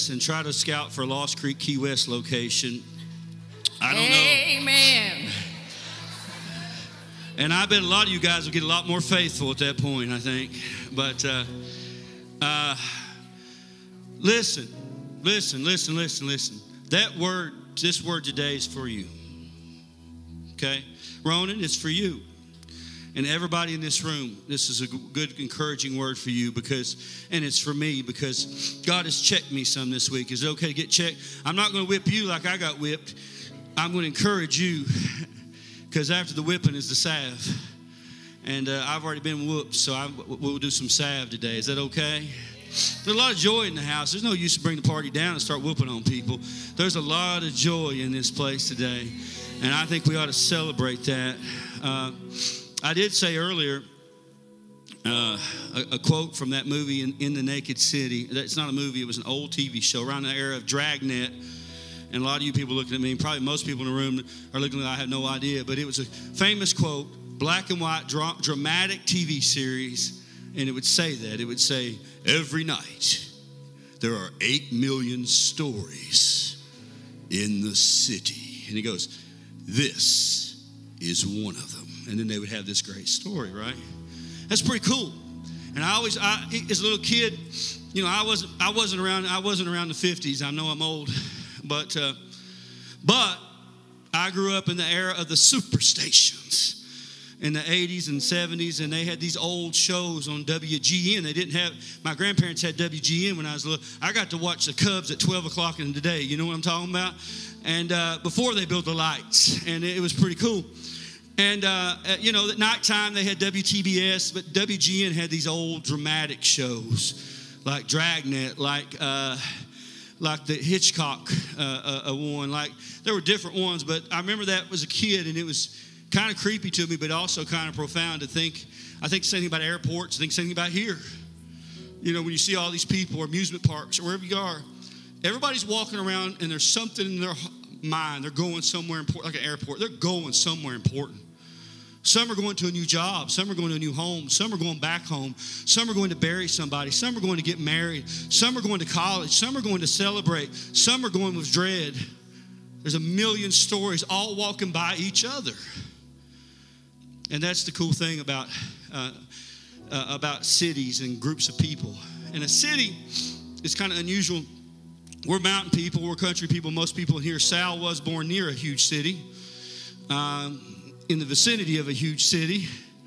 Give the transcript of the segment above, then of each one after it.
and try to scout for Lost Creek Key West location. I don't know. Amen. And I bet a lot of you guys will get a lot more faithful at that point, I think. But listen. This word today is for you. Okay? Ronan, it's for you. And everybody in this room, this is a good, encouraging word for you and it's for me because God has checked me some this week. Is it okay to get checked? I'm not going to whip you like I got whipped. I'm going to encourage you because after the whipping is the salve. And I've already been whooped, so we'll do some salve today. Is that okay? There's a lot of joy in the house. There's no use to bring the party down and start whooping on people. There's a lot of joy in this place today. And I think we ought to celebrate that. I did say earlier a quote from that movie in the Naked City. It's not a movie. It was an old TV show around the era of Dragnet. And a lot of you people looking at me, probably most people in the room are looking at me, I have no idea. But it was a famous quote, black and white, dramatic TV series. And it would say that. It would say, every night there are 8 million stories in the city. And he goes, this is one of them. And then they would have this great story, right? That's pretty cool. And I as a little kid, you know, I wasn't around the 50s. I know I'm old, but I grew up in the era of the superstations in the 80s and 70s, and they had these old shows on WGN. They didn't have, my grandparents had WGN when I was little. I got to watch the Cubs at 12 o'clock in the day. You know what I'm talking about? And before they built the lights, and it was pretty cool. And, you know, at nighttime they had WTBS, but WGN had these old dramatic shows like Dragnet, like the Hitchcock one. Like, there were different ones, but I remember that as a kid, and it was kind of creepy to me, but also kind of profound to think. I think something about airports, I think something about here. You know, when you see all these people or amusement parks or wherever you are, everybody's walking around and there's something in their mind. They're going somewhere important, like an airport. They're going somewhere important. Some are going to a new job. Some are going to a new home. Some are going back home. Some are going to bury somebody. Some are going to get married. Some are going to college. Some are going to celebrate. Some are going with dread. There's a million stories all walking by each other. And that's the cool thing about cities and groups of people. And a city is kind of unusual. We're mountain people. We're country people. Most people here. Sal was born near a huge city, in the vicinity of a huge city.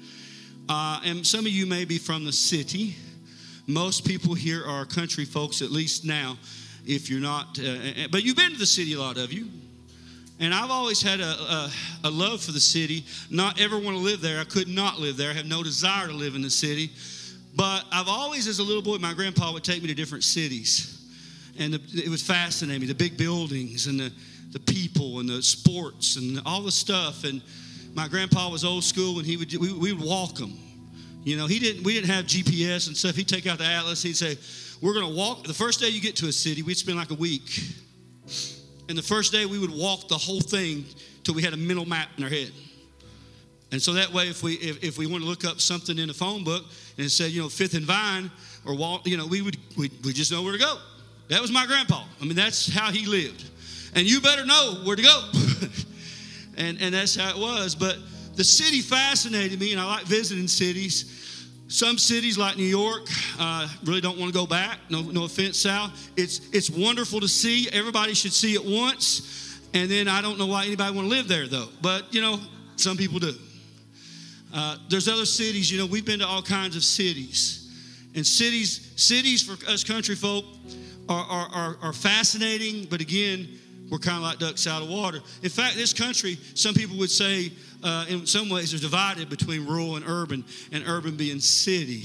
And some of you may be from the city. Most people here are country folks, at least now, if you're not. But you've been to the city, a lot of you. And I've always had a love for the city. Not ever want to live there. I could not live there. I have no desire to live in the city. But I've always, as a little boy, my grandpa would take me to different cities. And it was fascinating, the big buildings and the people and the sports and all the stuff. And my grandpa was old school, and we would walk them. You know, we didn't have GPS and stuff. He'd take out the atlas. He'd say, we're going to walk. The first day you get to a city, we'd spend like a week. And the first day we would walk the whole thing till we had a mental map in our head. And so that way, if we want to look up something in a phone book and it said, you know, Fifth and Vine or Walt, you know, we just know where to go. That was my grandpa. I mean, that's how he lived. And you better know where to go. and that's how it was. But the city fascinated me, and I like visiting cities. Some cities like New York, really don't want to go back. No offense, Sal. It's wonderful to see. Everybody should see it once. And then I don't know why anybody want to live there, though. But, you know, some people do. There's other cities. You know, we've been to all kinds of cities. And cities for us country folk are fascinating, but again, we're kind of like ducks out of water. In fact, this country, some people would say, in some ways, is divided between rural and urban being city.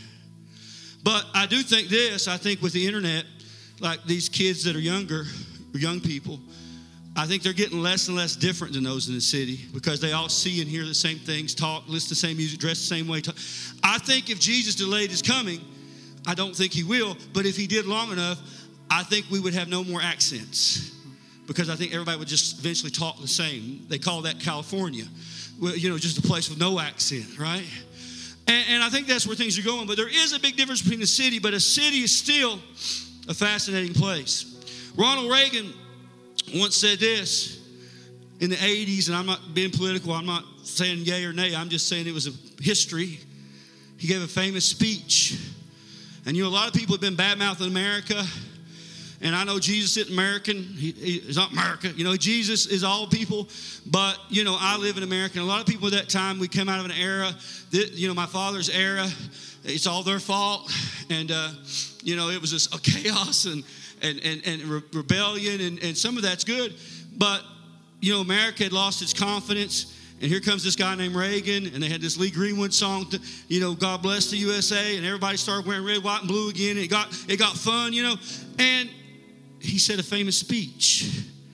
But I do think this, I think with the internet, like these kids that are younger, or young people, I think they're getting less and less different than those in the city because they all see and hear the same things, talk, listen to the same music, dress the same way. I think if Jesus delayed his coming, I don't think he will, but if he did long enough, I think we would have no more accents because I think everybody would just eventually talk the same. They call that California, well, you know, just a place with no accent, right? And I think that's where things are going, but there is a big difference between the city, but a city is still a fascinating place. Ronald Reagan once said this in the 80s, and I'm not being political, I'm not saying yay or nay, I'm just saying it was a history. He gave a famous speech. And a lot of people have been bad-mouthing America. And I know Jesus isn't American. He's not America. Jesus is all people. But, I live in America. And a lot of people at that time, we came out of an era, that, my father's era, it's all their fault. And, it was just a chaos and rebellion. And some of that's good. But, America had lost its confidence. And here comes this guy named Reagan, and they had this Lee Greenwood song, God bless the USA, and everybody started wearing red, white, and blue again. It got fun, And he said a famous speech.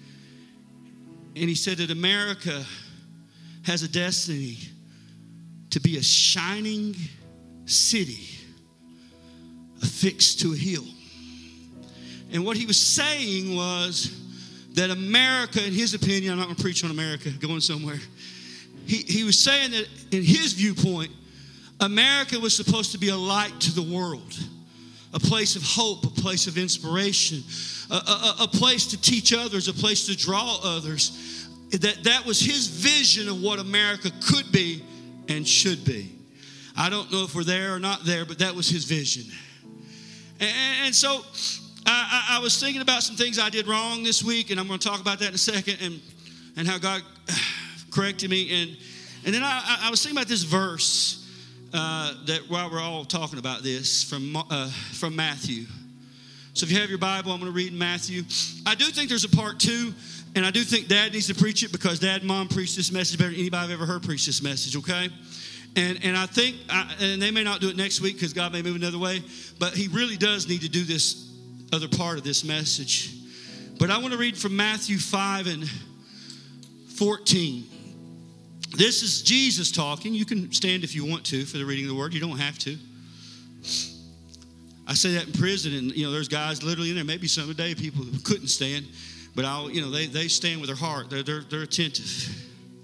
And he said that America has a destiny to be a shining city affixed to a hill. And what he was saying was that America, in his opinion, I'm not going to preach on America, going somewhere. He was saying that in his viewpoint, America was supposed to be a light to the world, a place of hope, a place of inspiration, a place to teach others, a place to draw others. That was his vision of what America could be and should be. I don't know if we're there or not there, but that was his vision. And so I was thinking about some things I did wrong this week, and I'm going to talk about that in a second, and how God corrected me. And then I was thinking about this verse that while we're all talking about this from Matthew. So if you have your Bible, I'm going to read Matthew. I do think there's a part 2, and I do think Dad needs to preach it because Dad and Mom preached this message better than anybody I've ever heard preach this message, okay? And I think, and they may not do it next week because God may move another way, but he really does need to do this other part of this message. But I want to read from Matthew 5 and 14. This is Jesus talking. You can stand if you want to for the reading of the word. You don't have to. I say that in prison, and there's guys literally in there. Maybe some today people who couldn't stand, but they stand with their heart. They're attentive.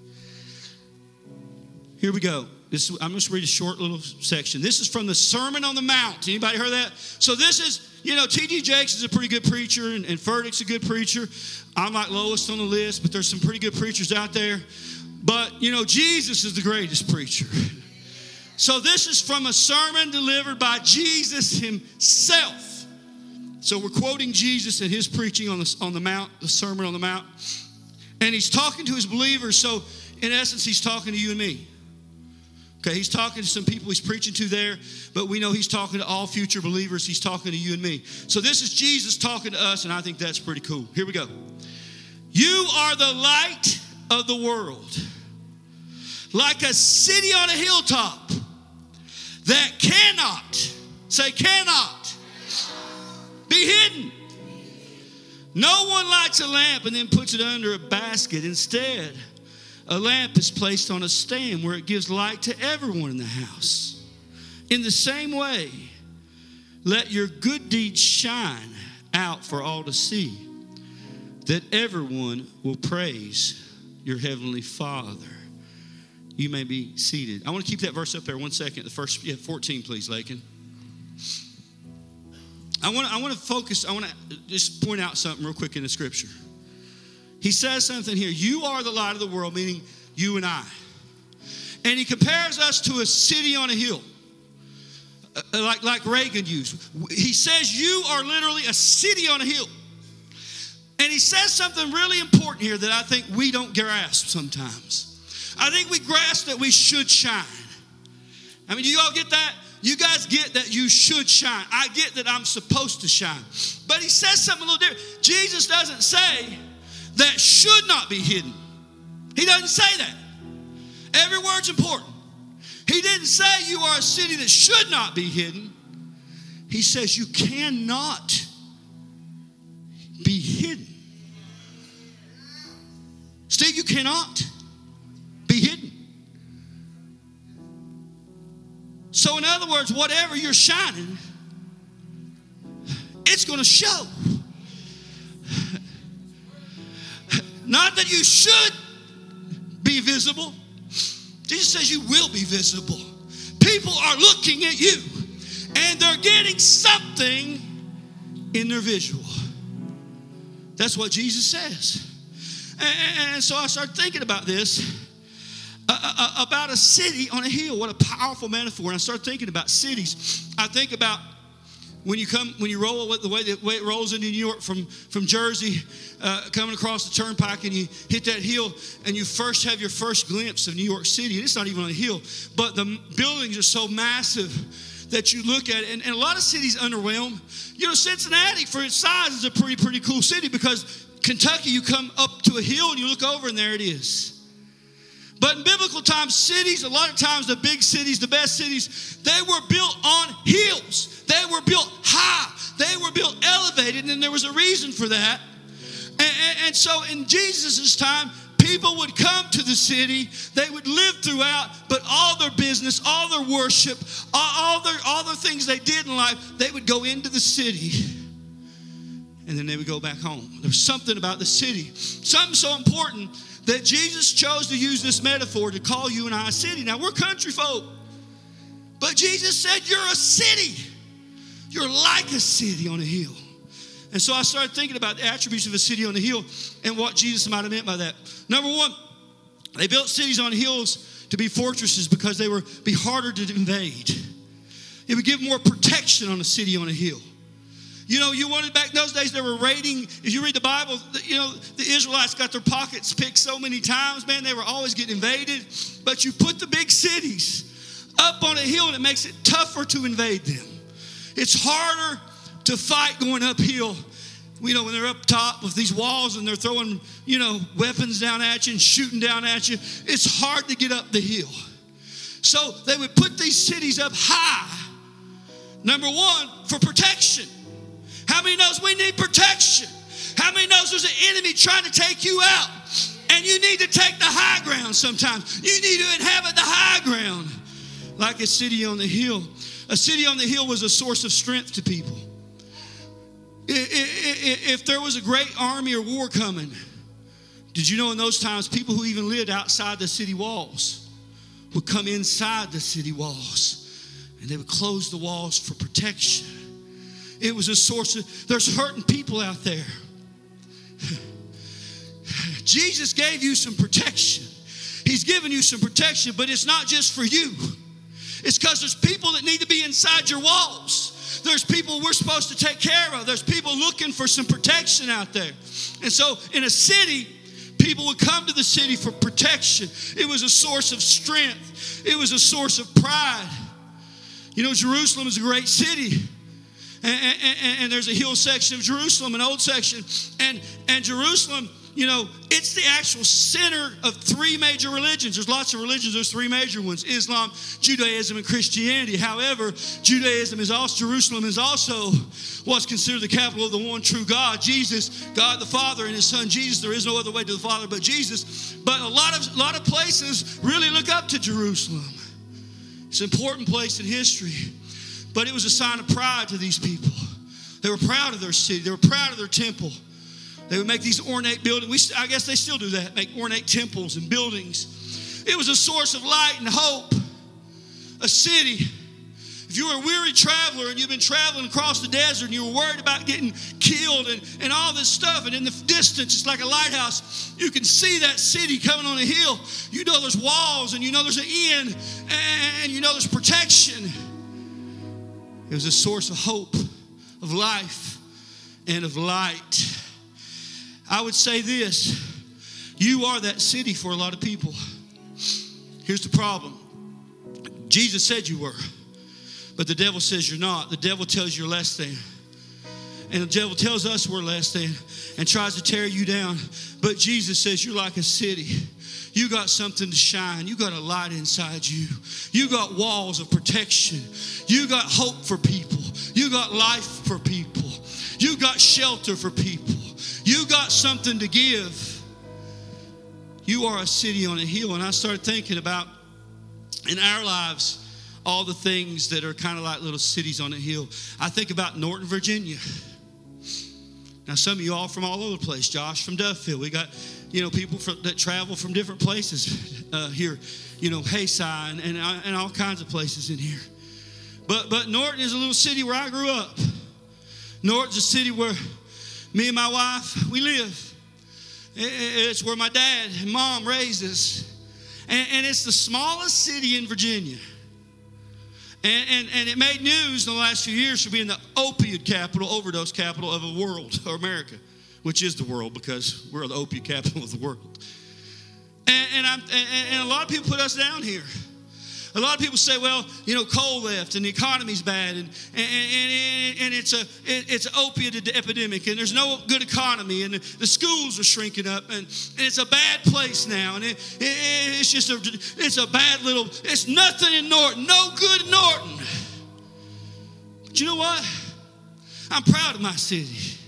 Here we go. I'm just read a short little section. This is from the Sermon on the Mount. Anybody heard that? So this is, T.D. Jakes is a pretty good preacher, and Furtick's a good preacher. I'm like lowest on the list, but there's some pretty good preachers out there. But, Jesus is the greatest preacher. So this is from a sermon delivered by Jesus himself. So we're quoting Jesus and his preaching on the Mount, the Sermon on the Mount. And he's talking to his believers. So in essence, he's talking to you and me. Okay, he's talking to some people he's preaching to there, but we know he's talking to all future believers. He's talking to you and me. So this is Jesus talking to us, and I think that's pretty cool. Here we go. You are the light of the world, like a city on a hilltop that cannot, say cannot, be hidden. No one lights a lamp and then puts it under a basket. Instead, a lamp is placed on a stand where it gives light to everyone in the house. In the same way, let your good deeds shine out for all to see, that everyone will praise your heavenly Father. You may be seated. I want to keep that verse up there 1 second. The first 14, please, Lakin. I want to focus. I want to just point out something real quick in the scripture. He says something here. You are the light of the world, meaning you and I. And he compares us to a city on a hill, like Reagan used. He says you are literally a city on a hill. And he says something really important here that I think we don't grasp sometimes. I think we grasp that we should shine. I mean, do you all get that? You guys get that you should shine. I get that I'm supposed to shine. But he says something a little different. Jesus doesn't say that should not be hidden. He doesn't say that. Every word's important. He didn't say you are a city that should not be hidden. He says you cannot be hidden. Steve, you cannot be hidden. So in other words, whatever you're shining, it's going to show. Not that you should be visible. Jesus says you will be visible. People are looking at you, and they're getting something in their visual. That's what Jesus says. And so I started thinking about this, about a city on a hill. What a powerful metaphor. And I started thinking about cities. I think about when you roll the way it rolls into New York from Jersey, coming across the turnpike, and you hit that hill, and you first have your first glimpse of New York City. And it's not even on a hill, but the buildings are so massive that you look at it, and a lot of cities underwhelm. You know, Cincinnati, for its size, is a pretty cool city, because Kentucky, you come up to a hill and you look over and there it is. But in biblical times, cities, a lot of times the big cities, the best cities, they were built on hills. They were built high. They were built elevated, and there was a reason for that. And so in Jesus' time, people would come to the city. They would live throughout, but all their business, all their worship, all their things they did in life, they would go into the city, and then they would go back home. There's something about the city, something so important that Jesus chose to use this metaphor to call you and I a city. Now, we're country folk, but Jesus said you're a city. You're like a city on a hill. And so I started thinking about the attributes of a city on a hill and what Jesus might have meant by that. Number one, they built cities on hills to be fortresses because they would be harder to invade. It would give more protection on a city on a hill. You know, you wanted back in those days, they were raiding. If you read the Bible, you know, the Israelites got their pockets picked so many times, man, they were always getting invaded. But you put the big cities up on a hill, and it makes it tougher to invade them. It's harder to fight going uphill, you know, when they're up top with these walls and they're throwing, you know, weapons down at you and shooting down at you. It's hard to get up the hill. So they would put these cities up high, number one, for protection. How many knows we need protection? How many knows there's an enemy trying to take you out? And you need to take the high ground sometimes. You need to inhabit the high ground like a city on the hill. A city on the hill was a source of strength to people. If there was a great army or war coming, did you know in those times people who even lived outside the city walls would come inside the city walls, and they would close the walls for protection? It was a source of, there's hurting people out there. Jesus gave you some protection. He's given you some protection, but it's not just for you. It's because there's people that need to be inside your walls. There's people we're supposed to take care of. There's people looking for some protection out there. And so in a city, people would come to the city for protection. It was a source of strength. It was a source of pride. You know, Jerusalem is a great city. And there's a hill section of Jerusalem, an old section. And Jerusalem, you know, it's the actual center of three major religions. There's lots of religions. There's three major ones: Islam, Judaism, and Christianity. However, Judaism is also, Jerusalem is also what's considered the capital of the one true God, Jesus, God the Father, and His Son Jesus. There is no other way to the Father but Jesus. But a lot of places really look up to Jerusalem. It's an important place in history. But it was a sign of pride to these people. They were proud of their city. They were proud of their temple. They would make these ornate buildings. I guess they still do that, make ornate temples and buildings. It was a source of light and hope. A city. If you were a weary traveler and you've been traveling across the desert and you were worried about getting killed and all this stuff, and in the distance, it's like a lighthouse, you can see that city coming on a hill. You know there's walls, and you know there's an inn, and you know there's protection. It was a source of hope, of life, and of light. I would say this: you are that city for a lot of people. Here's the problem. Jesus said you were, but the devil says you're not. The devil tells you're less than. And the devil tells us we're less than and tries to tear you down. But Jesus says you're like a city. You got something to shine. You got a light inside you. You got walls of protection. You got hope for people. You got life for people. You got shelter for people. You got something to give. You are a city on a hill. And I started thinking about, in our lives, all the things that are kind of like little cities on a hill. I think about Norton, Virginia. Now, some of you all from all over the place. Josh from Duffield. We got, you know, people that travel from different places here. You know, Hayside and all kinds of places in here. But Norton is a little city where I grew up. Norton's a city where me and my wife, we live. It's where my dad and mom raised us. And it's the smallest city in Virginia. And it made news in the last few years for being the opioid capital, overdose capital of the world, or America, which is the world because we're the opioid capital of the world. And a lot of people put us down here. A lot of people say, well, you know, coal left and the economy's bad and it's an opiate epidemic and there's no good economy and the schools are shrinking up and it's a bad place now and it's just it's a bad little, it's nothing in Norton, no good in Norton. But you know what? I'm proud of my city.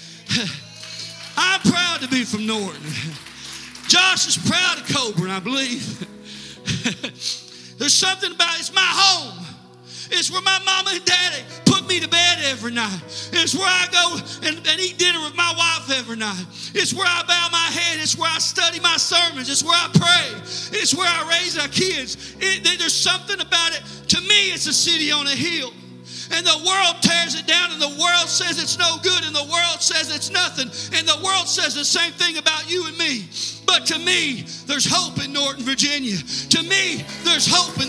I'm proud to be from Norton. Josh is proud of Coburn, I believe. There's something about it's my home. It's where my mama and daddy put me to bed every night. It's where I go and eat dinner with my wife every night. It's where I bow my head. It's where I study my sermons. It's where I pray. It's where I raise our kids. There's something about it. To me, it's a city on a hill. And the world tears it down, and the world says it's no good, and the world says it's nothing, and the world says the same thing about you and me. But to me, there's hope in Norton, Virginia. To me, there's hope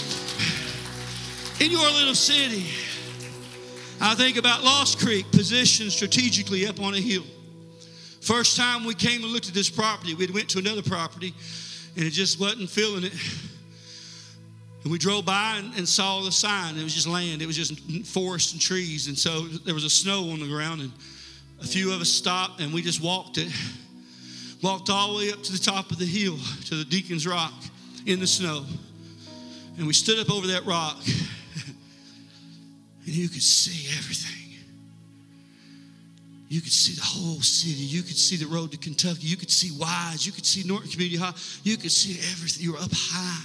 in your little city. I think about Lost Creek, positioned strategically up on a hill. First time we came and looked at this property, we went to another property, and it just wasn't feeling it. And we drove by and saw the sign. It was just land. It was just forest and trees. And so there was a snow on the ground. And a few of us stopped and we just walked it. Walked all the way up to the top of the hill, to the Deacon's Rock in the snow. And we stood up over that rock. And you could see everything. You could see the whole city. You could see the road to Kentucky. You could see Wise. You could see Norton Community Hall. You could see everything. You were up high.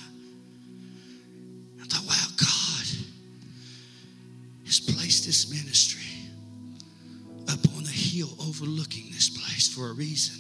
I thought, wow, God has placed this ministry up on the hill overlooking this place for a reason.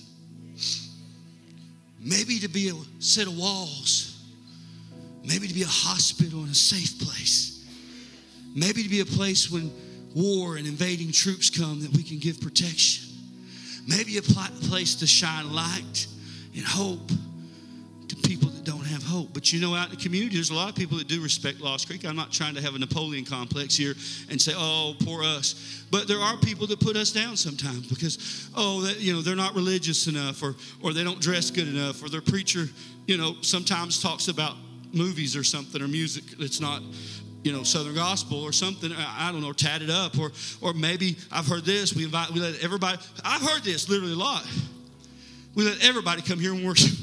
Maybe to be a set of walls. Maybe to be a hospital and a safe place. Maybe to be a place when war and invading troops come that we can give protection. Maybe a place to shine light and hope to people that don't have hope. But you know, out in the community, there's a lot of people that do respect Lost Creek. I'm not trying to have a Napoleon complex here and say, oh, poor us. But there are people that put us down sometimes because, they're not religious enough or they don't dress good enough or their preacher, sometimes talks about movies or something or music that's not, Southern gospel or something, I don't know, tatted up. Or maybe I've heard this, we let everybody, I've heard this literally a lot. We let everybody come here and worship.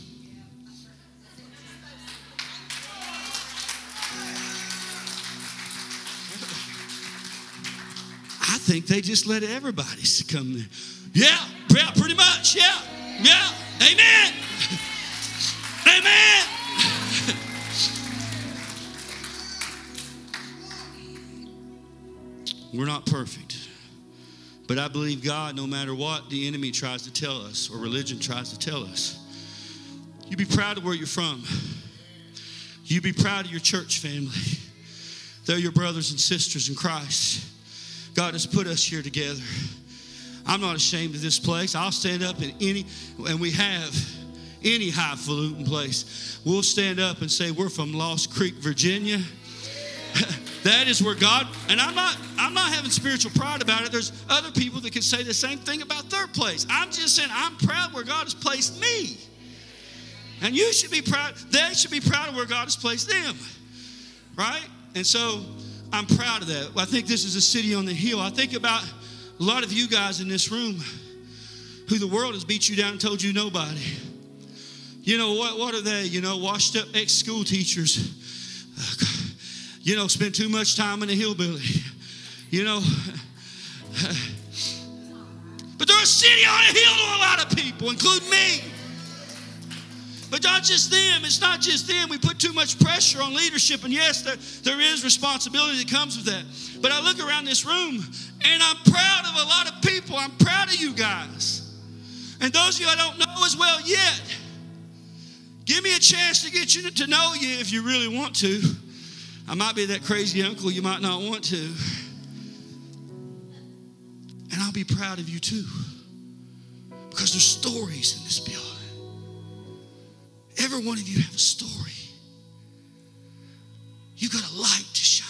I think they just let everybody come there. Yeah, pretty much, yeah, amen. Amen. We're not perfect. But I believe God, no matter what the enemy tries to tell us or religion tries to tell us, you be proud of where you're from. You be proud of your church family. They're your brothers and sisters in Christ. God has put us here together. I'm not ashamed of this place. I'll stand up in any highfalutin place. We'll stand up and say, we're from Lost Creek, Virginia. That is where God, and I'm not having spiritual pride about it. There's other people that can say the same thing about their place. I'm just saying I'm proud where God has placed me. And you should be proud, they should be proud of where God has placed them. Right? And so I'm proud of that. I think this is a city on the hill. I think about a lot of you guys in this room who the world has beat you down and told you nobody. What are they? Washed up ex-school teachers. Spend too much time in a hillbilly. But they're a city on a hill to a lot of people, including me. But not just them. It's not just them. We put too much pressure on leadership. And yes, there is responsibility that comes with that. But I look around this room, and I'm proud of a lot of people. I'm proud of you guys. And those of you I don't know as well yet, give me a chance to get you to know you if you really want to. I might be that crazy uncle you might not want to. And I'll be proud of you too. Because there's stories in this building. Every one of you have a story. You got a light to shine.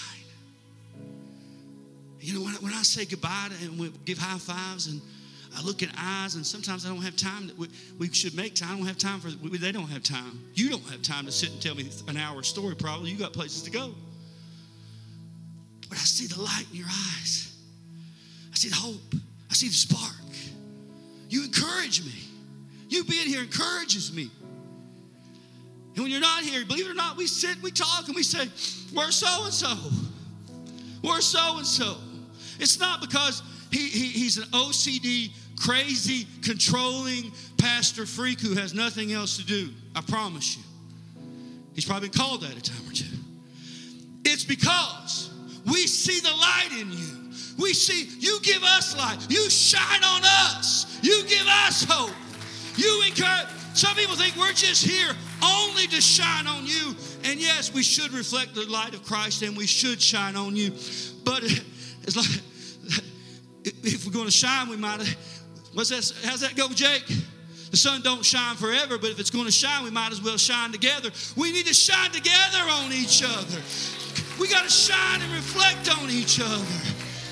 You know, when I say goodbye and we give high fives and I look in eyes, and sometimes I don't have time. We should make time. I don't have time for they don't have time. You don't have time to sit and tell me an hour story probably. You got places to go. But I see the light in your eyes. I see the hope. I see the spark. You encourage me. You being here encourages me. And when you're not here, believe it or not, we sit, we talk, and we say, we're so-and-so. We're so-and-so. It's not because he's an OCD, crazy, controlling pastor freak who has nothing else to do. I promise you. He's probably been called that a time or two. It's because we see the light in you. We see, you give us light. You shine on us. You give us hope. You encourage. Some people think we're just here only to shine on you. And yes, we should reflect the light of Christ and we should shine on you. But it's like, if we're going to shine, we might have, how's that go, Jake? The sun don't shine forever, but if it's going to shine, we might as well shine together. We need to shine together on each other. We got to shine and reflect on each other.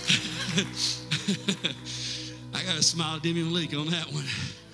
I got to smile at Demi Malik on that one.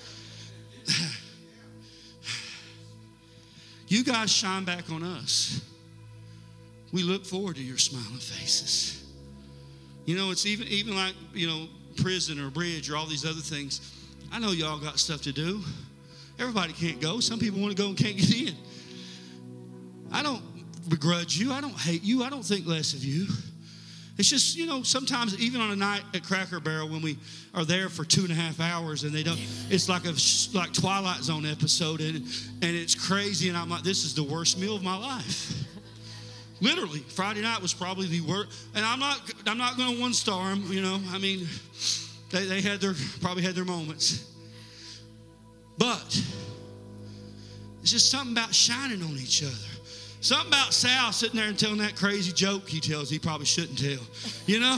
You guys shine back on us. We look forward to your smiling faces. You know, it's even like, you know, prison or bridge or all these other things. I know y'all got stuff to do. Everybody can't go. Some people want to go and can't get in. I don't begrudge you. I don't hate you. I don't think less of you. It's just, you know, sometimes even on a night at Cracker Barrel when we are there for 2.5 hours and they don't, it's like like Twilight Zone episode and it's crazy and I'm like, this is the worst meal of my life. Literally, Friday night was probably the worst. And I'm not going to one-star them, you know. I mean, they probably had their moments. But it's just something about shining on each other. Something about Sal sitting there and telling that crazy joke he tells he probably shouldn't tell. You know?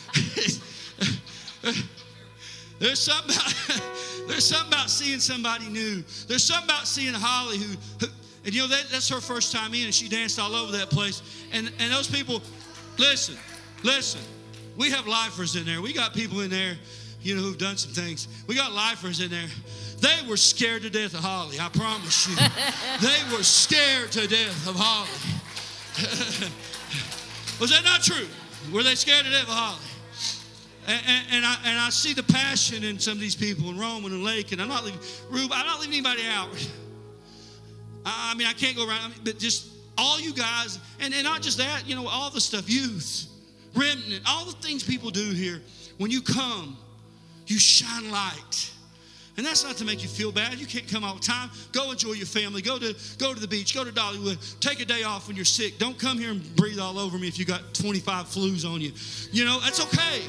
There's something about seeing somebody new. There's something about seeing Holly who and you know, that's her first time in and she danced all over that place. And those people, listen, we have lifers in there. We got people in there, you know, who've done some things. We got lifers in there. They were scared to death of Holly, I promise you. They were scared to death of Holly. Was that not true? Were they scared to death of Holly? And I see the passion in some of these people in Roman and Lake, and I'm not leaving anybody out. I mean, I can't go around, but just all you guys, and not just that, you know, all the stuff, youth, remnant, all the things people do here. When you come, you shine light. And that's not to make you feel bad. You can't come all the time. Go enjoy your family. Go to the beach. Go to Dollywood. Take a day off when you're sick. Don't come here and breathe all over me if you got 25 flus on you. You know, that's okay.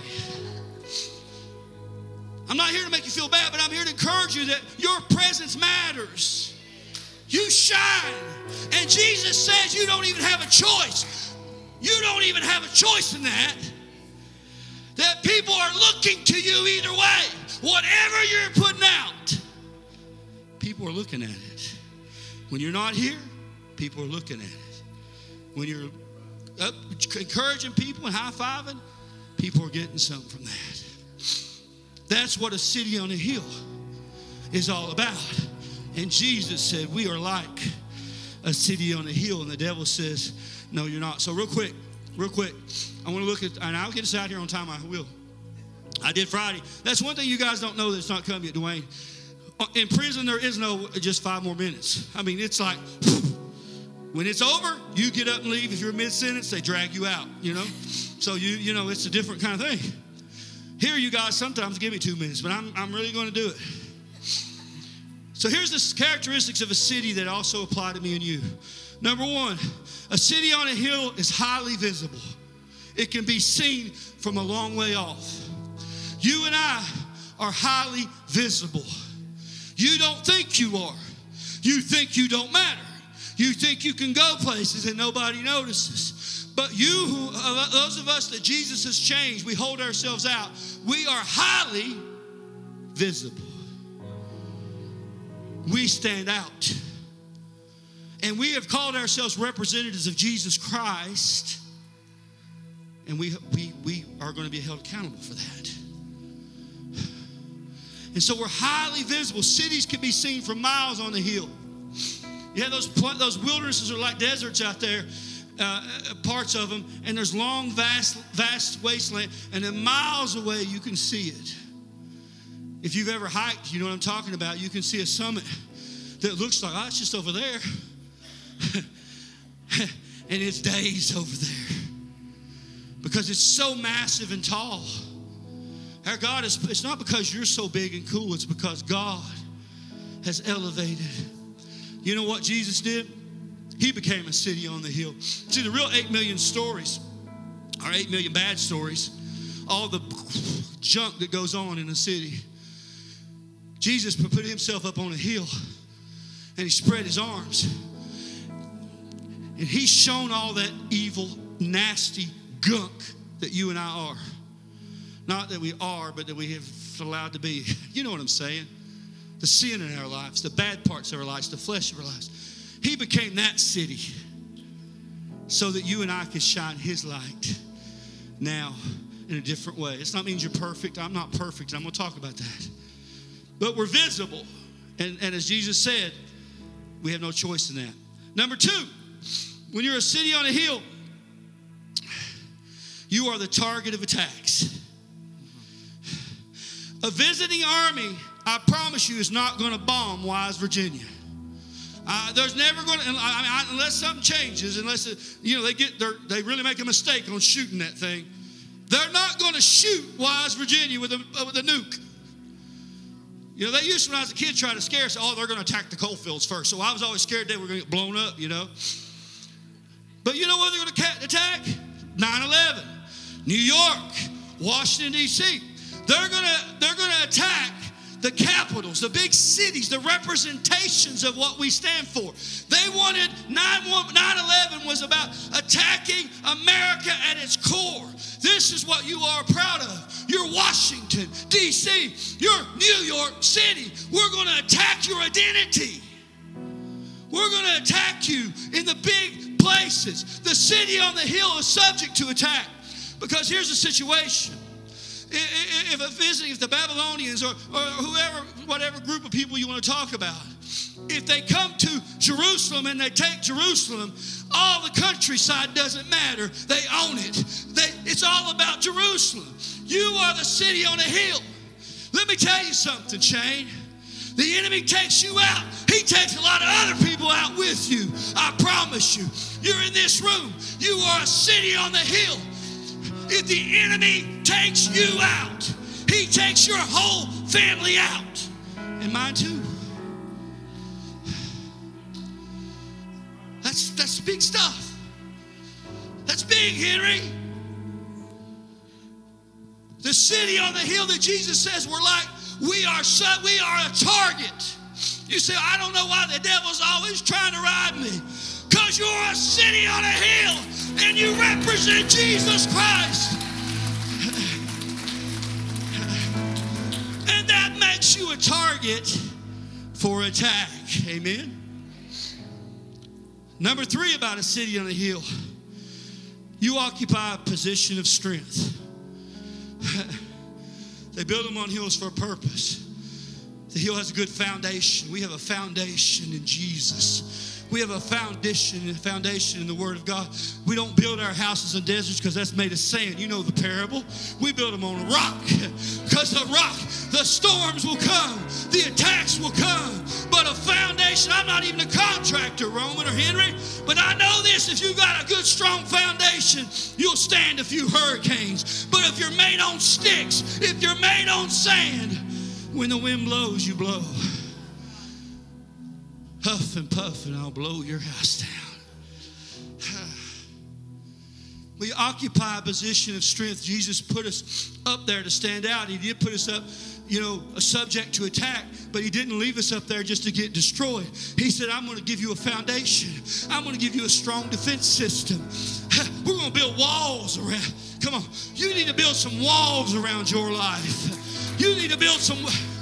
I'm not here to make you feel bad, but I'm here to encourage you that your presence matters. You shine. And Jesus says you don't even have a choice. You don't even have a choice in that. That people are looking to you either way. Whatever you're putting out, people are looking at it. When you're not here, people are looking at it. When you're up encouraging people and high-fiving, people are getting something from that. That's what a city on a hill is all about. And Jesus said, we are like a city on a hill. And the devil says, no, you're not. So real quick, I want to look at, and I'll get us out here on time, I will. I did Friday. That's one thing you guys don't know that's not come yet, Dwayne. In prison, there is no just 5 more minutes. I mean, it's like, when it's over, you get up and leave. If you're mid-sentence, they drag you out, you know. So, you know, it's a different kind of thing. Here, you guys sometimes give me 2 minutes, but I'm really going to do it. So here's the characteristics of a city that also apply to me and you. Number 1, a city on a hill is highly visible. It can be seen from a long way off. You and I are highly visible. You don't think you are. You think you don't matter. You think you can go places and nobody notices. But those of us that Jesus has changed, we hold ourselves out. We are highly visible. We stand out. And we have called ourselves representatives of Jesus Christ. And we are going to be held accountable for that. And so we're highly visible. Cities can be seen from miles on the hill. You have those wildernesses are like deserts out there, parts of them, and there's long, vast wasteland, and then miles away you can see it. If you've ever hiked, you know what I'm talking about. You can see a summit that looks like, oh, it's just over there. And it's days over there. Because it's so massive and tall. Our God it's not because you're so big and cool, it's because God has elevated. You know what Jesus did? He became a city on the hill. See, the real 8 million stories are 8 million bad stories. All the junk that goes on in a city. Jesus put himself up on a hill and he spread his arms. And he's shown all that evil, nasty gunk that you and I are. Not that we are, but that we have allowed to be. You know what I'm saying? The sin in our lives, the bad parts of our lives, the flesh of our lives. He became that city so that you and I could shine his light now in a different way. It's not means you're perfect. I'm not perfect. I'm going to talk about that. But we're visible. And as Jesus said, we have no choice in that. Number 2, when you're a city on a hill, you are the target of attacks. A visiting army, I promise you, is not going to bomb Wise, Virginia. There's never going to, unless something changes, unless they really make a mistake on shooting that thing. They're not going to shoot Wise, Virginia with a nuke. You know, they used to, when I was a kid, try to scare us. Oh, they're going to attack the coal fields first. So I was always scared they were going to get blown up, you know. But you know what they're going to attack? 9/11, New York, Washington, D.C. They're going to attack the capitals, the big cities, the representations of what we stand for. They wanted 9/11 was about attacking America at its core. This is what you are proud of. You're Washington, D.C., you're New York City. We're going to attack your identity. We're going to attack you in the big places. The city on the hill is subject to attack. Because here's the situation. If the Babylonians or whoever, whatever group of people you want to talk about, if they come to Jerusalem and they take Jerusalem, all the countryside doesn't matter. They own it. It's all about Jerusalem. You are the city on a hill. Let me tell you something, Shane. The enemy takes you out. He takes a lot of other people out with you. I promise you. You're in this room. You are a city on the hill. If the enemy takes you out, he takes your whole family out. And mine too. That's big stuff. That's big, Henry. The city on the hill that Jesus says we're like, we are a target. You say, I don't know why the devil's always trying to ride me. Because you're a city on a hill and you represent Jesus Christ. And that makes you a target for attack. Amen. Number 3 about a city on a hill. You occupy a position of strength. They build them on hills for a purpose. The hill has a good foundation. We have a foundation in Jesus. We have a foundation in the Word of God. We don't build our houses in deserts because that's made of sand. You know the parable. We build them on a rock. Because the rock, the storms will come. The attacks will come. But a foundation, I'm not even a contractor, Roman or Henry, but I know this, if you've got a good, strong foundation, you'll stand a few hurricanes. But if you're made on sticks, if you're made on sand, when the wind blows, you blow. Huff and puff, and I'll blow your house down. We occupy a position of strength. Jesus put us up there to stand out. He did put us up, a subject to attack, but he didn't leave us up there just to get destroyed. He said, I'm going to give you a foundation. I'm going to give you a strong defense system. We're going to build walls around. Come on. You need to build some walls around your life. You need to build some.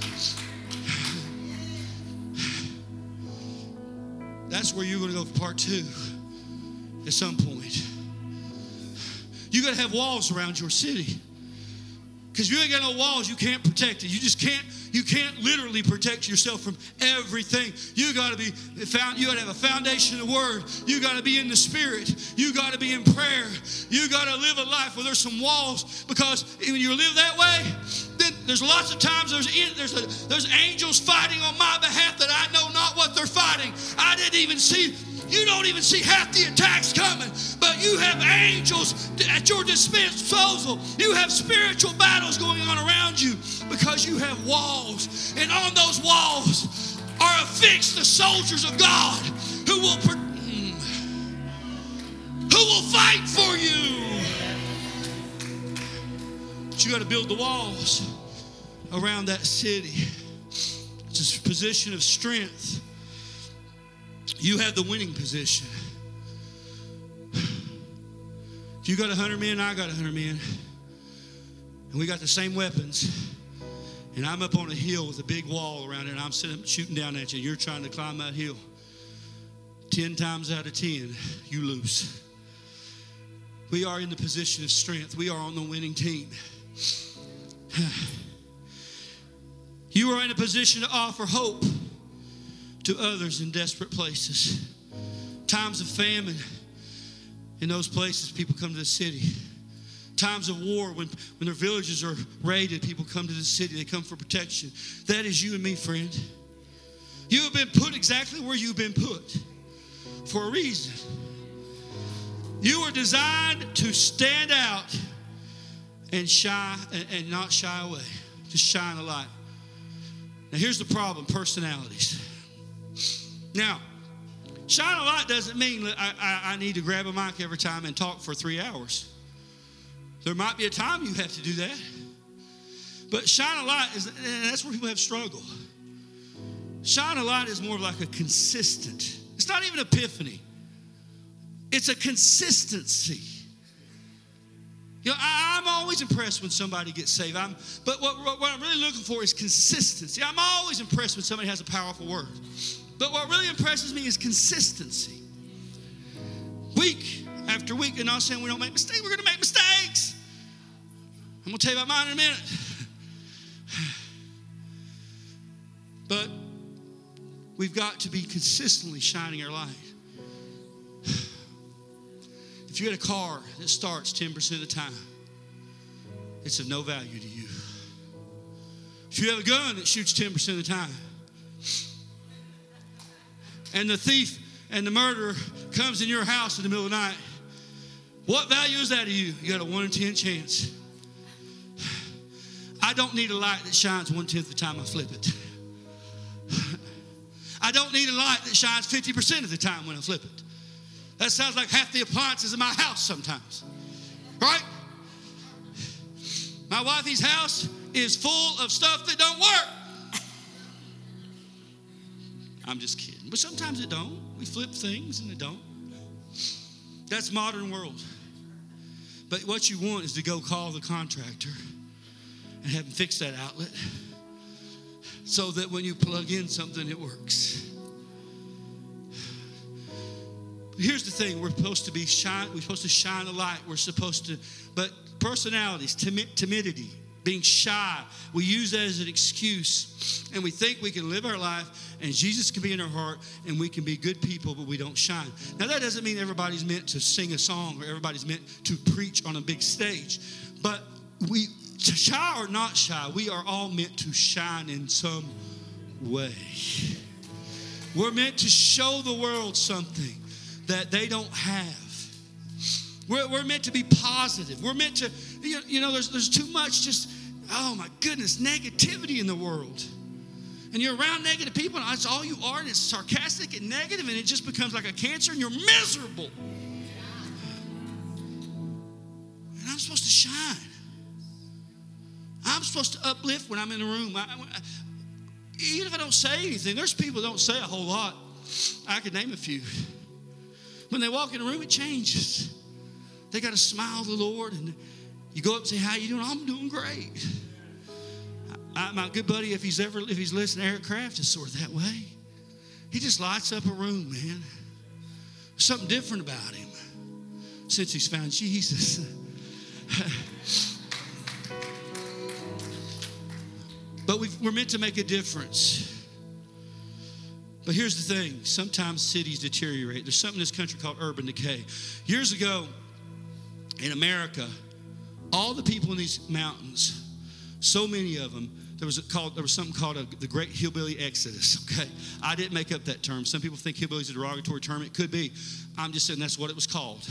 That's where you're going to go for part 2 at some point. You got to have walls around your city. Because you ain't got no walls, you can't protect it. You can't literally protect yourself from everything. You got to have a foundation of the Word. You got to be in the Spirit. You got to be in prayer. You got to live a life where there's some walls, because when you live that way, then there's lots of times there's angels fighting on my behalf that I know not what they're fighting. I didn't even see. You don't even see half the attacks coming, but you have angels at your disposal. You have spiritual battles going on around you because you have walls. And on those walls are affixed the soldiers of God who will fight for you. But you got to build the walls around that city. It's a position of strength. You have the winning position. If you got 100 men, I got 100 men, and we got the same weapons, and I'm up on a hill with a big wall around it, and I'm sitting shooting down at you, and you're trying to climb that hill, 10 times out of 10, you lose. We are in the position of strength. We are on the winning team. You are in a position to offer hope to others in desperate places. Times of famine, in those places, people come to the city. Times of war, when their villages are raided, people come to the city. They come for protection. That is you and me, friend. You have been put exactly where you've been put for a reason. You were designed to stand out and shine and not shy away. Just shine a light. Now here's the problem: personalities. Now, shine a light doesn't mean I need to grab a mic every time and talk for 3 hours. There might be a time you have to do that. But shine a light, that's where people have struggle. Shine a light is more like a consistent. It's not even epiphany. It's a consistency. You know, I'm always impressed when somebody gets saved. But what I'm really looking for is consistency. I'm always impressed when somebody has a powerful word. But what really impresses me is consistency. Week after week, and not saying we don't make mistakes. We're going to make mistakes. I'm going to tell you about mine in a minute. But we've got to be consistently shining our light. If you had a car that starts 10% of the time, it's of no value to you. If you have a gun that shoots 10% of the time, and the thief and the murderer comes in your house in the middle of the night, what value is that to you? You got a 1 in 10 chance. I don't need a light that shines 1/10 of the time I flip it. I don't need a light that shines 50% of the time when I flip it. That sounds like half the appliances in my house sometimes. Right? My wifey's house is full of stuff that don't work. I'm just kidding. But sometimes it don't. We flip things and it don't. That's modern world. But what you want is to go call the contractor and have them fix that outlet so that when you plug in something, it works. But here's the thing. We're supposed to shine a light. We're supposed to, but personalities, timidity, being shy, we use that as an excuse, and we think we can live our life and Jesus can be in our heart and we can be good people, but we don't shine. Now that doesn't mean everybody's meant to sing a song or everybody's meant to preach on a big stage, but shy or not shy, we are all meant to shine in some way. We're meant to show the world something that they don't have. We're meant to be positive. We're meant to, there's too much just, oh my goodness, negativity in the world. And you're around negative people, and that's all you are, and it's sarcastic and negative, and it just becomes like a cancer, and you're miserable. And I'm supposed to shine. I'm supposed to uplift when I'm in the room. Even if I don't say anything, there's people that don't say a whole lot. I could name a few. When they walk in the room, it changes. They got to smile to the Lord, and you go up and say, how you doing? I'm doing great. My good buddy, if he's listening, Eric Kraft is sort of that way. He just lights up a room, man. There's something different about him since he's found Jesus. But we're meant to make a difference. But here's the thing. Sometimes cities deteriorate. There's something in this country called urban decay. Years ago in America, all the people in these mountains, so many of them, there was something called the Great Hillbilly Exodus, okay? I didn't make up that term. Some people think hillbilly is a derogatory term. It could be. I'm just saying that's what it was called.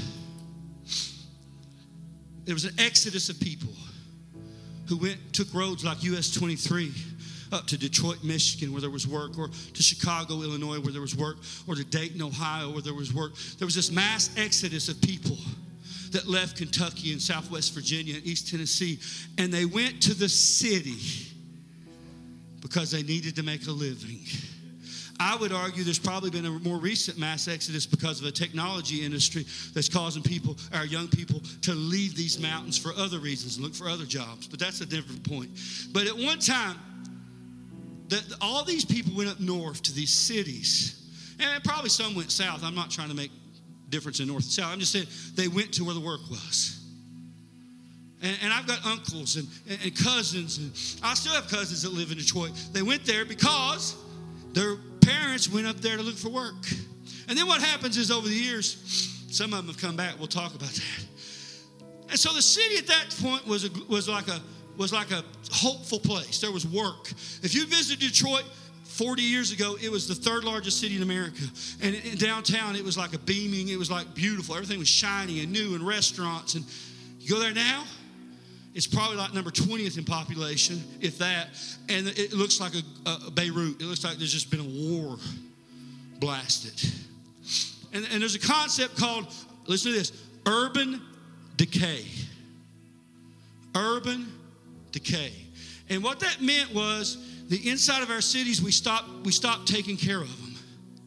There was an exodus of people who took roads like US 23 up to Detroit, Michigan, where there was work, or to Chicago, Illinois, where there was work, or to Dayton, Ohio, where there was work. There was this mass exodus of people that left Kentucky and Southwest Virginia and East Tennessee, and they went to the city because they needed to make a living. I would argue there's probably been a more recent mass exodus because of a technology industry that's causing our young people, to leave these mountains for other reasons and look for other jobs. But that's a different point. But at one time, all these people went up north to these cities. And probably some went south. I'm not trying to make difference in north and south. I'm just saying they went to where the work was. And I've got uncles and cousins, and I still have cousins that live in Detroit. They went there because their parents went up there to look for work. And then what happens is, over the years, some of them have come back. We'll talk about that. And so the city at that point was like a hopeful place. There was work. If you visited Detroit 40 years ago, it was the third largest city in America. And in downtown, it was like a beaming, it was like beautiful. Everything was shiny and new, and restaurants. And you go there now, it's probably like number 20th in population, if that. And it looks like a Beirut. It looks like there's just been a war blasted. And there's a concept called, listen to this, urban decay. Urban decay. And what that meant was, the inside of our cities, we stopped taking care of them.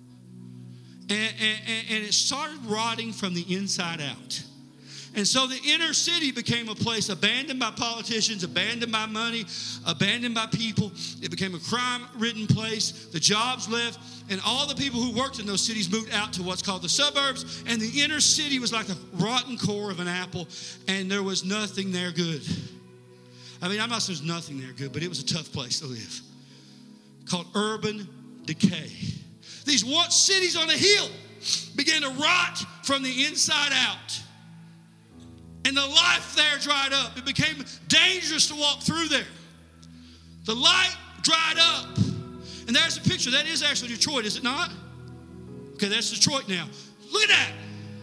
And it started rotting from the inside out. And so the inner city became a place abandoned by politicians, abandoned by money, abandoned by people. It became a crime-ridden place. The jobs left, and all the people who worked in those cities moved out to what's called the suburbs, and the inner city was like a rotten core of an apple, and there was nothing there good. I mean, I'm not saying there's nothing there good, but it was a tough place to live. Called urban decay. These once cities on a hill began to rot from the inside out. And the life there dried up. It became dangerous to walk through there. The light dried up. And there's a picture. That is actually Detroit, is it not? Okay, that's Detroit now. Look at that.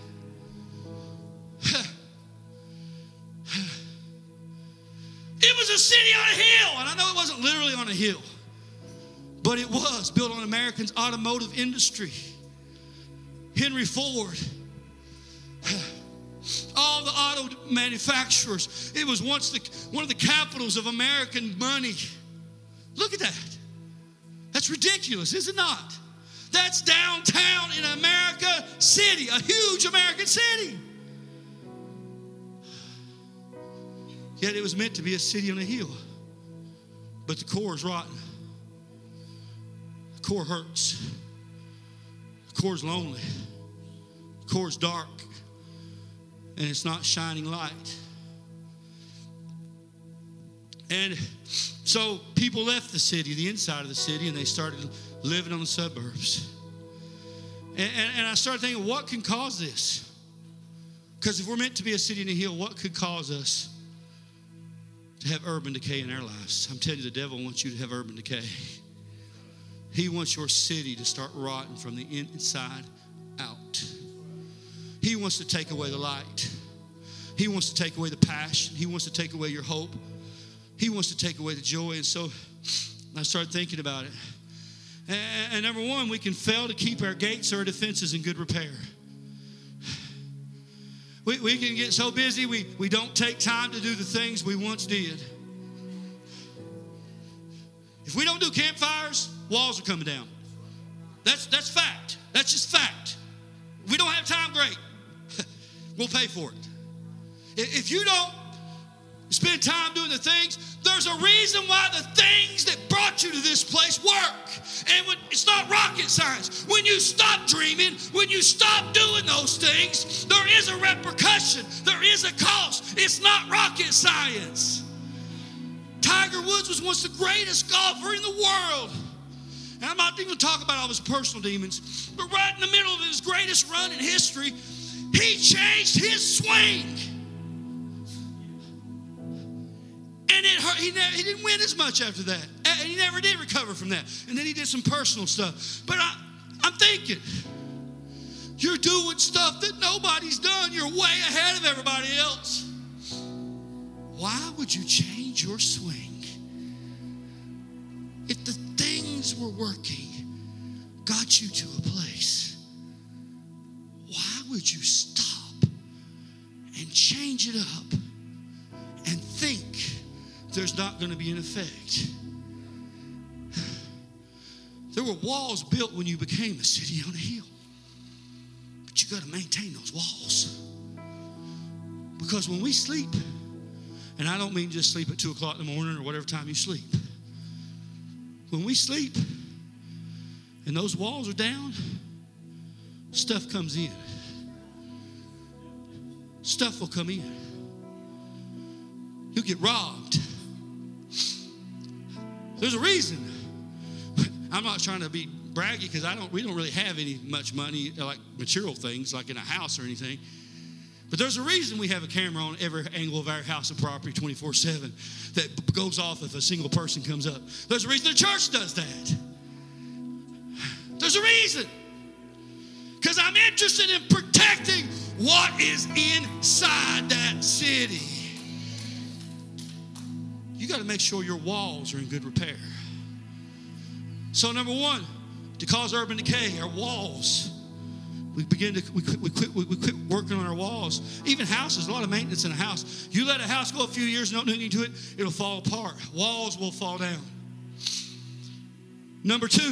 It was a city on a hill. And I know it wasn't literally on a hill, but it was built on Americans' automotive industry. Henry Ford. All the auto manufacturers. It was once one of the capitals of American money. Look at that. That's ridiculous, is it not? That's downtown in America City, a huge American city. Yet it was meant to be a city on a hill. But the core is rotten. The core hurts. The core is lonely. The core is dark. And it's not shining light. And so people left the city, the inside of the city, and they started living on the suburbs. And I started thinking, what can cause this? Because if we're meant to be a city on a hill, what could cause us to have urban decay in our lives? I'm telling you, the devil wants you to have urban decay. He wants your city to start rotting from the inside out. He wants to take away the light. He wants to take away the passion. He wants to take away your hope. He wants to take away the joy. And so I started thinking about it. And number one, we can fail to keep our gates or our defenses in good repair. We can get so busy, we don't take time to do the things we once did. If we don't do campfires, walls are coming down. That's fact. That's just fact. If we don't have time, great. We'll pay for it. If you don't spend time doing the things, there's a reason why the things that brought you to this place work. And it's not rocket science. When you stop dreaming, when you stop doing those things, there is a repercussion. There is a cost. It's not rocket science. Tiger Woods was once the greatest golfer in the world. And I'm not even talking about all his personal demons, but right in the middle of his greatest run in history, he changed his swing. And it hurt. He didn't win as much after that. And he never did recover from that. And then he did some personal stuff. But I'm thinking, you're doing stuff that nobody's done. You're way ahead of everybody else. Why would you change your swing? If the things were working, got you to a place, why would you stop and change it up and think there's not going to be an effect? There were walls built when you became a city on a hill. But you got to maintain those walls. Because when we sleep, and I don't mean just sleep at 2 o'clock in the morning or whatever time you sleep. When we sleep and those walls are down, stuff comes in. Stuff will come in. You'll get robbed. There's a reason. I'm not trying to be braggy because we don't really have much money, like material things, like in a house or anything. But there's a reason we have a camera on every angle of our house and property 24/7 that goes off if a single person comes up. There's a reason the church does that. There's a reason. Because I'm interested in protecting what is inside that city. You got to make sure your walls are in good repair. So number one, to cause urban decay, our walls. We quit working on our walls. Even houses, a lot of maintenance in a house. You let a house go a few years, don't do anything to it, it'll fall apart. Walls will fall down. Number two,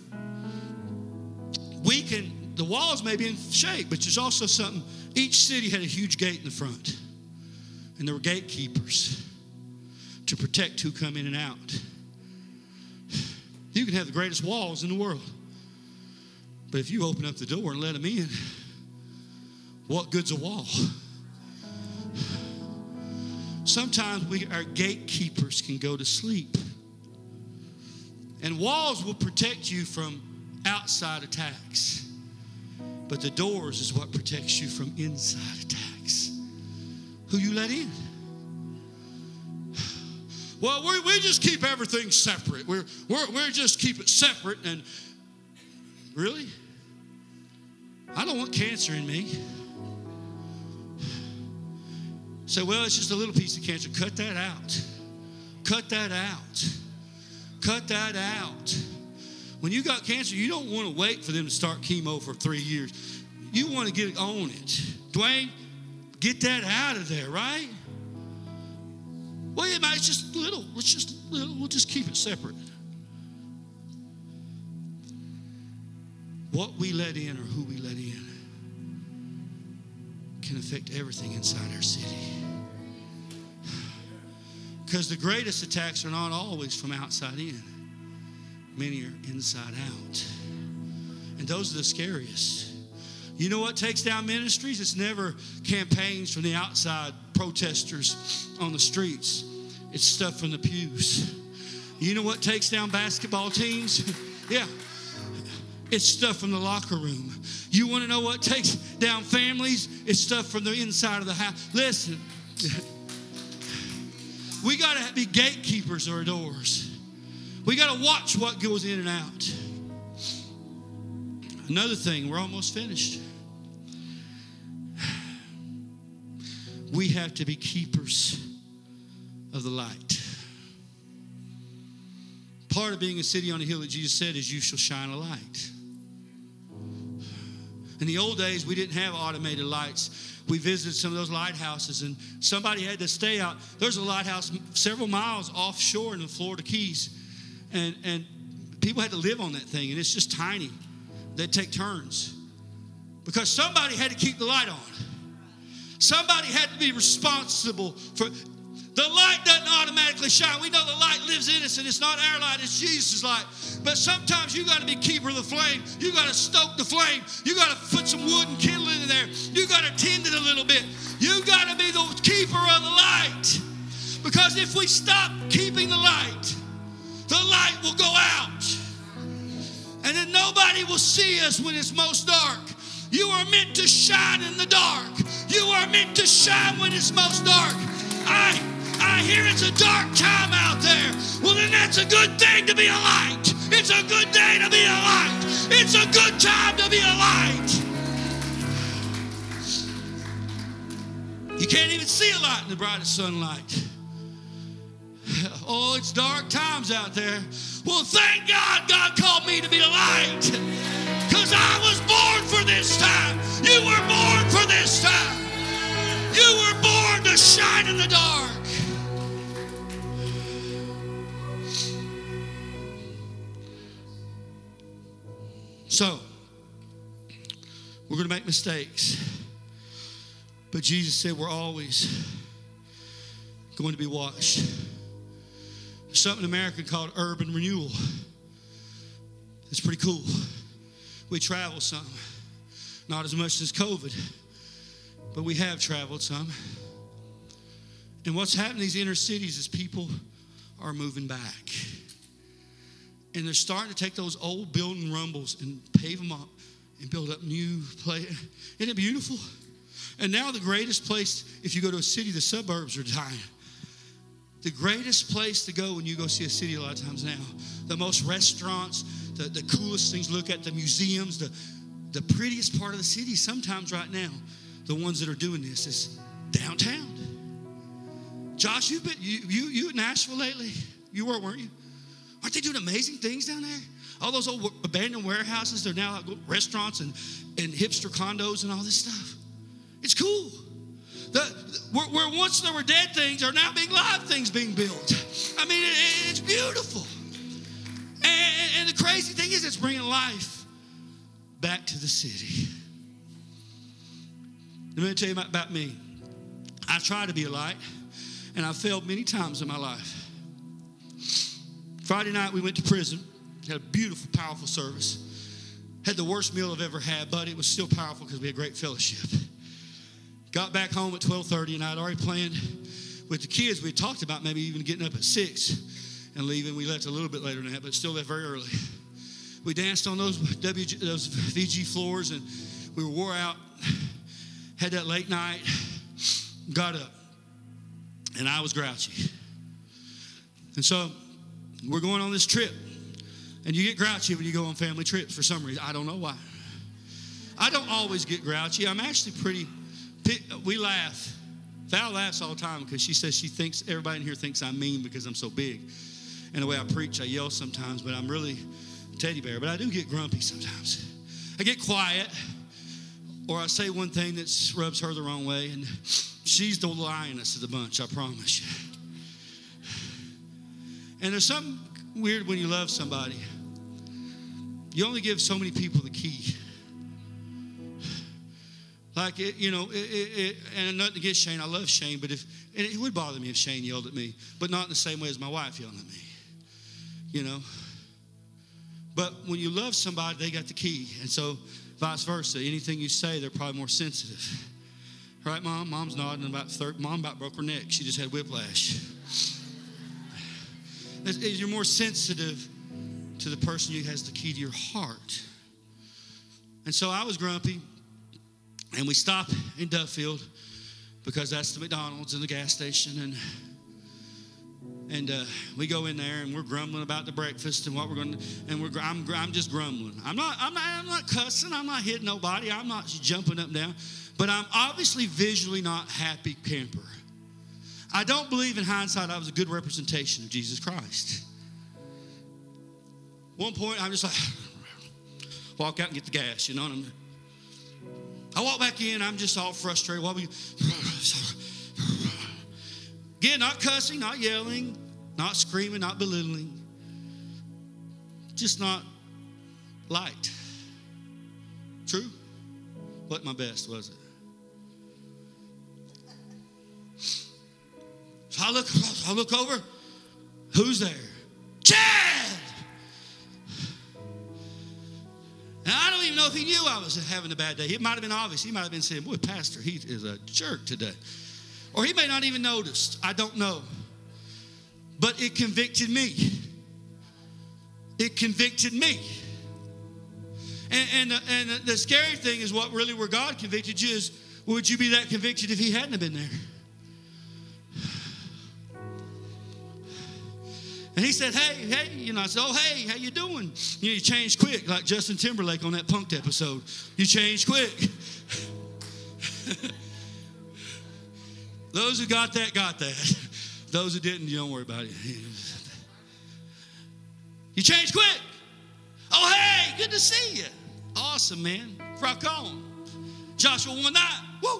the walls may be in shape, but there's also something. Each city had a huge gate in the front. And there were gatekeepers to protect who come in and out. You can have the greatest walls in the world. But if you open up the door and let them in, what good's a wall? Sometimes our gatekeepers can go to sleep. And walls will protect you from outside attacks. But the doors is what protects you from inside attacks. Who you let in. Well, we just keep everything separate. We're just keep it separate. And really? I don't want cancer in me. Say, well, it's just a little piece of cancer. Cut that out. Cut that out. Cut that out. When you got cancer, you don't want to wait for them to start chemo for 3 years. You want to get on it. Dwayne, get that out of there, right? Well, it's just little. It's just little. We'll just keep it separate. What we let in or who we let in can affect everything inside our city. Because the greatest attacks are not always from outside in. Many are inside out. And those are the scariest. You know what takes down ministries? It's never campaigns from the outside, protesters on the streets. It's stuff from the pews. You know what takes down basketball teams? Yeah. It's stuff from the locker room. You want to know what takes down families? It's stuff from the inside of the house. Listen, we got to be gatekeepers of our doors. We got to watch what goes in and out. Another thing, we're almost finished. We have to be keepers of the light. Part of being a city on a hill that Jesus said is you shall shine a light. In the old days, we didn't have automated lights. We visited some of those lighthouses, and somebody had to stay out. There's a lighthouse several miles offshore in the Florida Keys, and people had to live on that thing, and it's just tiny. They'd take turns because somebody had to keep the light on. Somebody had to be responsible for. The light doesn't automatically shine. We know the light lives in us, and it's not our light, it's Jesus' light. But sometimes you got to be keeper of the flame. You got to stoke the flame. You got to put some wood and kindle in there. You got to tend it a little bit. You got to be the keeper of the light. Because if we stop keeping the light will go out. And then nobody will see us when it's most dark. You are meant to shine in the dark. You are meant to shine when it's most dark. I hear it's a dark time out there. Well, then that's a good thing to be a light. It's a good day to be a light. It's a good time to be a light. You can't even see a light in the brightest sunlight. Oh, it's dark times out there. Well, thank God God called me to be a light. Because I was born for this time. You were born for this time. You were born to shine in the dark. So, we're going to make mistakes. But Jesus said we're always going to be watched. There's something in America called urban renewal. It's pretty cool. We travel some. Not as much as COVID, but we have traveled some. And what's happening in these inner cities is people are moving back. And they're starting to take those old building rumbles and pave them up and build up new places. Isn't it beautiful? And now the greatest place, if you go to a city, the suburbs are dying. The greatest place to go when you go see a city a lot of times now, the most restaurants, the coolest things to look at, the museums, the prettiest part of the city sometimes right now, the ones that are doing this is downtown. Josh, you've been you in Nashville lately? You were, weren't you? Aren't they doing amazing things down there? All those old abandoned warehouses, they're now restaurants and hipster condos and all this stuff. It's cool. Where once there were dead things are now being live things being built. I mean, it's beautiful. And the crazy thing is it's bringing life back to the city. Let me tell you about me. I try to be a light, and I've failed many times in my life. Friday night, we went to prison. Had a beautiful, powerful service. Had the worst meal I've ever had, but it was still powerful because we had great fellowship. Got back home at 12:30, and I'd already planned with the kids. We had talked about maybe even getting up at 6 and leaving. We left a little bit later than that, but still left very early. We danced on those VG floors, and we were wore out. Had that late night. Got up, and I was grouchy. And so we're going on this trip. And you get grouchy when you go on family trips for some reason. I don't know why. I don't always get grouchy. I'm actually we laugh. Val laughs all the time because she says everybody in here thinks I'm mean because I'm so big. And the way I preach, I yell sometimes, but I'm really a teddy bear. But I do get grumpy sometimes. I get quiet, or I say one thing that rubs her the wrong way, and she's the lioness of the bunch, I promise you. And there's something weird when you love somebody. You only give so many people the key. Like, and nothing against Shane. I love Shane, but it would bother me if Shane yelled at me, but not in the same way as my wife yelling at me, But when you love somebody, they got the key. And so vice versa. Anything you say, they're probably more sensitive. Right, Mom? Mom's nodding Mom about broke her neck. She just had whiplash. You're more sensitive to the person who has the key to your heart. And so I was grumpy, and we stop in Duffield because that's the McDonald's and the gas station, and we go in there and we're grumbling about the breakfast and what we're going to, and I'm just grumbling. I'm not cussing. I'm not hitting nobody. I'm not jumping up and down, but I'm obviously visually not happy camper. I don't believe in hindsight I was a good representation of Jesus Christ. One point, I'm just like, walk out and get the gas, and I walk back in, I'm just all frustrated. Again, not cussing, not yelling, not screaming, not belittling. Just not light. True? Wasn't my best, was it? I look over. Who's there? Chad! And I don't even know if he knew I was having a bad day. It might have been obvious. He might have been saying, boy, Pastor, he is a jerk today. Or he may not even noticed. I don't know. But it convicted me. It convicted me. And the scary thing is what really where God convicted you is, would you be that convicted if he hadn't have been there? And he said, hey, I said, oh, hey, how you doing? You changed quick, like Justin Timberlake on that Punked episode. You changed quick. Those who got that, got that. Those who didn't, you don't worry about it. You changed quick. Oh, hey, good to see you. Awesome, man. Rock on. Joshua 1:9. Woo.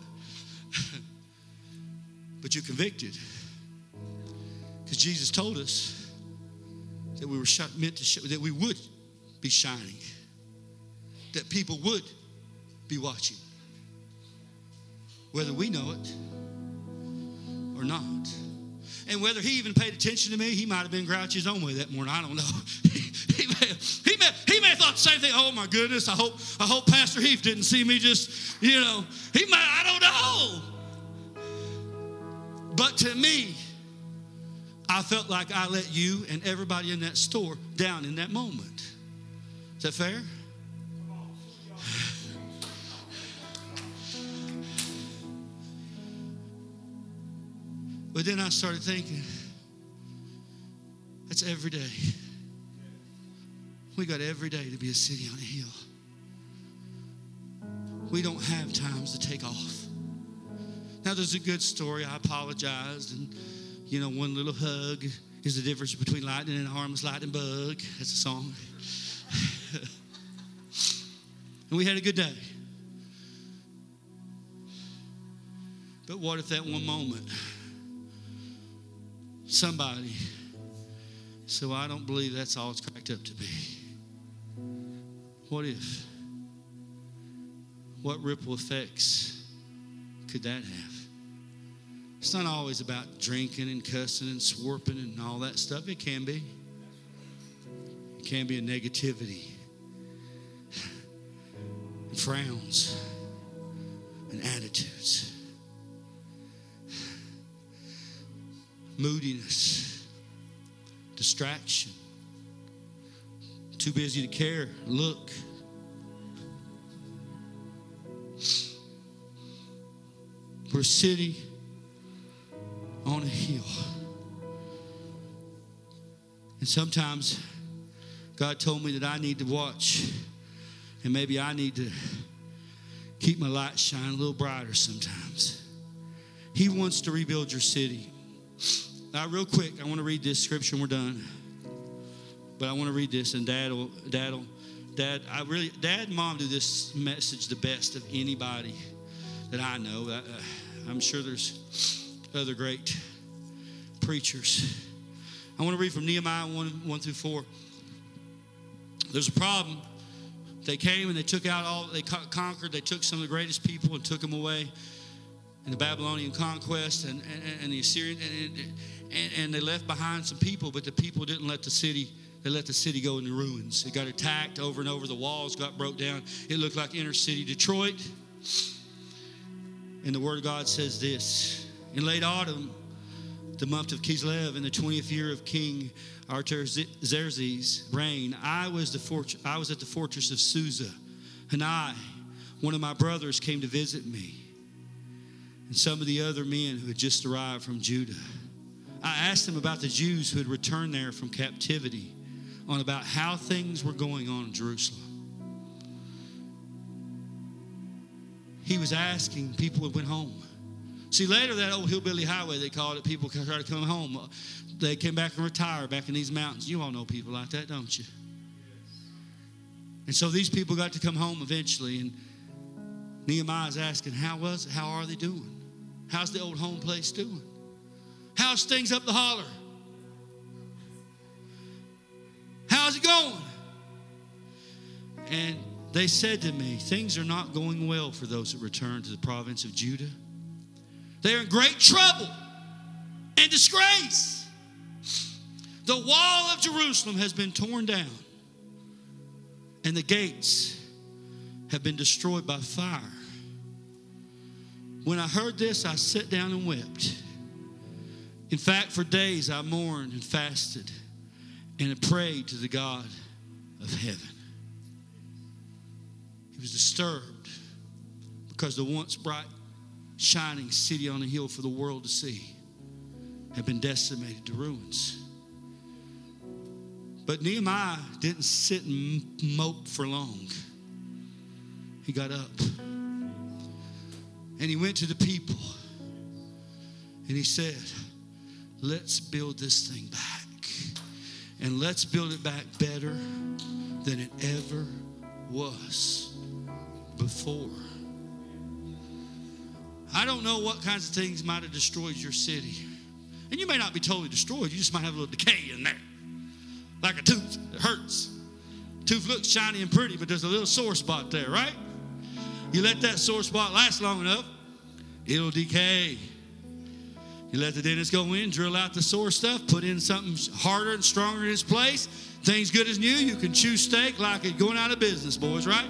But you're convicted. Because Jesus told us that we were meant to show, that we would be shining, that people would be watching, whether we know it or not. And whether he even paid attention to me, he might have been grouchy his own way that morning. I don't know. he may have thought the same thing. Oh my goodness! I hope Pastor Heath didn't see me just, he might. I don't know. But to me, I felt like I let you and everybody in that store down in that moment. Is that fair? But then I started thinking, that's every day. We got every day to be a city on a hill. We don't have times to take off. Now, there's a good story. I apologized. And, one little hug is the difference between lightning and a harmless lightning bug. That's a song. And we had a good day. But what if that one moment, somebody said, well, I don't believe that's all it's cracked up to be. What if? What ripple effects could that have? It's not always about drinking and cussing and swarping and all that stuff. It can be. It can be a negativity, and frowns, and attitudes, moodiness, distraction, too busy to care, look. We're a city on a hill. And sometimes God told me that I need to watch, and maybe I need to keep my light shining a little brighter sometimes. He wants to rebuild your city. Now, real quick, I want to read this scripture and we're done. But I want to read this, and Dad and Mom do this message the best of anybody that I know. I'm sure there's other great preachers. I want to read from Nehemiah 1 through 4. There's a problem. They came and they took out they conquered, they took some of the greatest people and took them away in the Babylonian conquest and the Assyrian, and they left behind some people, but the people didn't let the city. They let the city go into ruins. It got attacked over and over. The walls got broke down. It looked like inner city Detroit. And the Word of God says this: in late autumn, the month of Kislev, in the 20th year of King Artaxerxes' reign, I was at the fortress of Susa, and one of my brothers, came to visit me, and some of the other men who had just arrived from Judah. I asked him about the Jews who had returned there from captivity, on about how things were going on in Jerusalem. He was asking people who went home. See, later that old hillbilly highway, they called it, people tried to come home. They came back and retired back in these mountains. You all know people like that, don't you? And so these people got to come home eventually, and Nehemiah's asking, how was it? How are they doing? How's the old home place doing? How's things up the holler? How's it going? And they said to me, things are not going well for those that return to the province of Judah. They're in great trouble. and disgrace. The wall of Jerusalem has been torn down, and the gates have been destroyed by fire. When I heard this, I sat down and wept. In fact, for days I mourned and fasted and prayed to the God of heaven. He was disturbed because the once bright, shining city on a hill for the world to see had been decimated to ruins. But Nehemiah didn't sit and mope for long. He got up and he went to the people and he said, let's build this thing back, and let's build it back better than it ever was before. I don't know what kinds of things might have destroyed your city. And you may not be totally destroyed. You just might have a little decay in there. Like a tooth that hurts. Tooth looks shiny and pretty, but there's a little sore spot there, right? You let that sore spot last long enough, it'll decay. You let the dentist go in, drill out the sore stuff, put in something harder and stronger in its place. Things good as new. You can chew steak like it's going out of business, boys, right?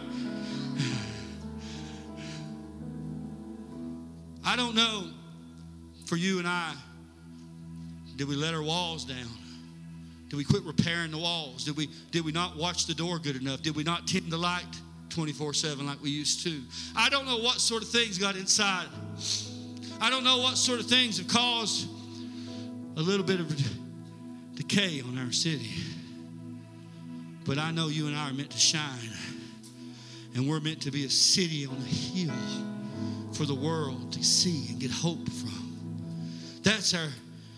I don't know for you and I, did we let our walls down? Did we quit repairing the walls? Did we not watch the door good enough? Did we not tend the light 24/7 like we used to? I don't know what sort of things got inside. I don't know what sort of things have caused a little bit of decay on our city. But I know you and I are meant to shine. And we're meant to be a city on a hill for the world to see and get hope from. That's our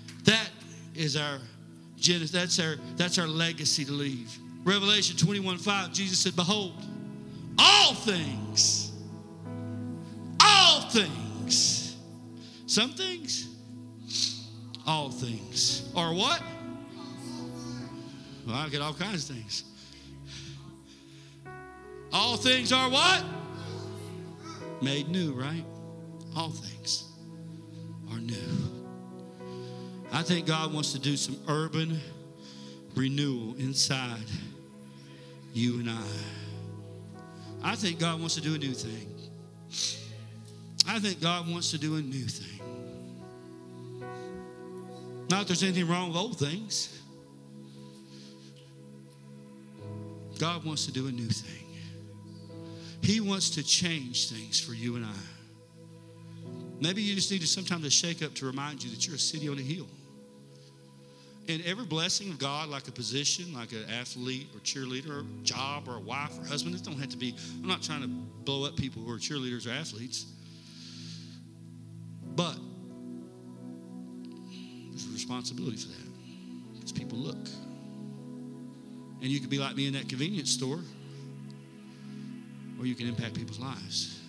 legacy to leave. Revelation 21:5, Jesus said, behold, all things, some things, all things are what? Well, I get all kinds of things. All things are what? Made new, right? All things are new. I think God wants to do some urban renewal inside you and I think God wants to do a new thing. I think God wants to do a new thing. Not that there's anything wrong with old things. God wants to do a new thing. He wants to change things for you and I. Maybe you just need to sometimes a shake up to remind you that you're a city on a hill. And every blessing of God, like a position, like an athlete or cheerleader or job or a wife or husband, it don't have to be, I'm not trying to blow up people who are cheerleaders or athletes. But there's a responsibility for that because people look. And you could be like me in that convenience store, or you can impact people's lives.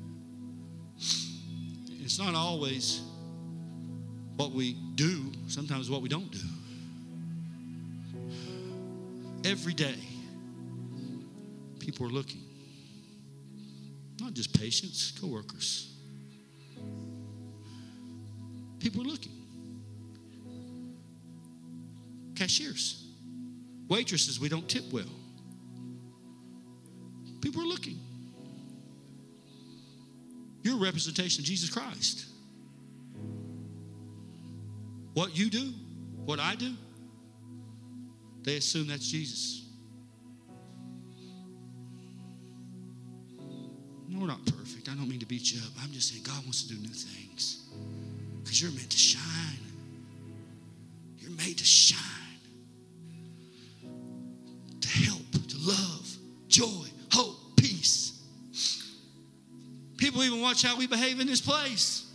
It's not always what we do, sometimes what we don't do. Every day, people are looking. Not just patients, co-workers. People are looking. Cashiers, waitresses we don't tip well. People are looking. You're a representation of Jesus Christ. What you do, what I do, they assume that's Jesus. No, we're not perfect. I don't mean to beat you up. I'm just saying God wants to do new things. Because you're meant to shine. You're made to shine. To help, to love, joy, hope, peace. People even watch how we behave in this place.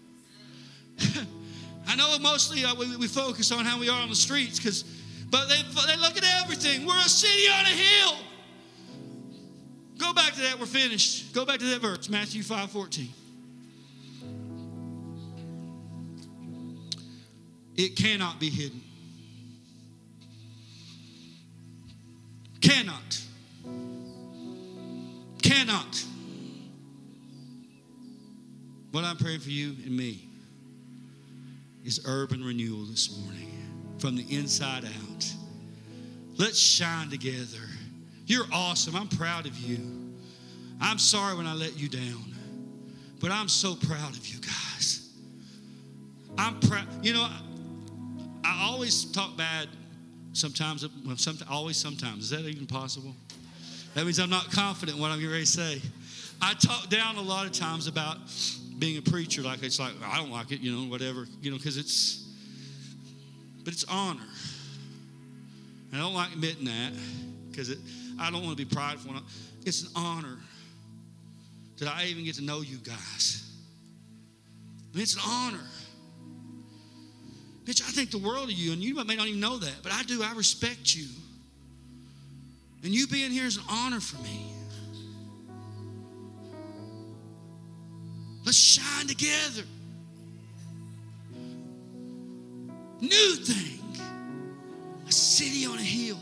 I know mostly we focus on how we are on the streets, but they look at everything. We're a city on a hill. Go back to that. We're finished. Go back to that verse, Matthew 5:14. It cannot be hidden. Cannot. What I'm praying for you and me is urban renewal this morning from the inside out. Let's shine together. You're awesome. I'm proud of you. I'm sorry when I let you down, but I'm so proud of you guys. I'm proud. You know, I always talk bad sometimes. Well, sometimes. Is that even possible? That means I'm not confident in what I'm getting ready to say. I talk down a lot of times about being a preacher. Like, it's like, I don't like it, you know, whatever, you know, because it's honor. And I don't like admitting that because I don't want to be prideful. It's an honor that I even get to know you guys. I mean, it's an honor. Bitch, I think the world of you, and you may not even know that, but I do. I respect you. And you being here is an honor for me. Let's shine together. New thing. A city on a hill.